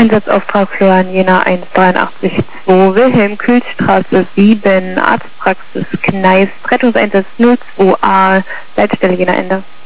Einsatzauftrag für Jena 183-2, Wilhelm-Kühl-Straße 7, Arztpraxis Kneis, Rettungseinsatz 02a, Leitstelle Jena Ende.